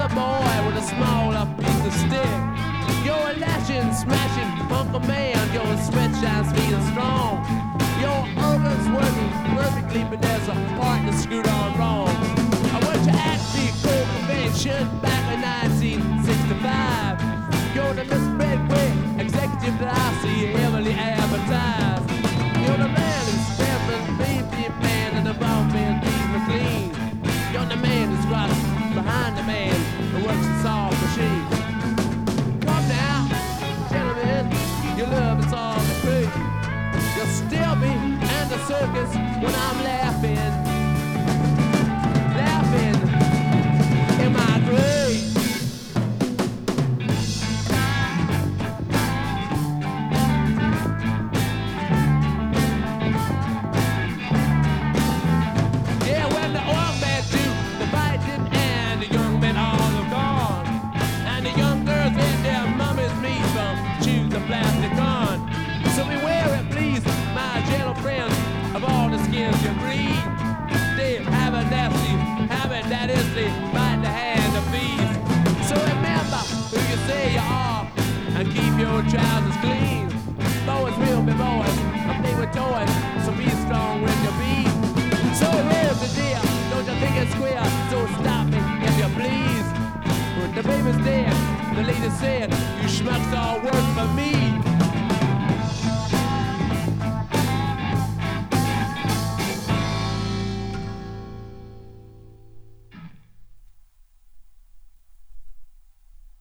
a boy with a smaller piece of stick. You're a lashing, smashing punker man. You're a sweatshine, sweet and strong. Your organs working perfectly, but there's a part that's screwed on wrong. I went to Acme Coal Convention back in 1965. You're the Miss Bedway executive that I see heavily advertised. You're the man who's stepping, baby man, and the bomb man, Pete McLean. You're the man who's right behind the man who works the saw machine. Come now, gentlemen, your love is all the free. You'll still be in the circus when I'm left.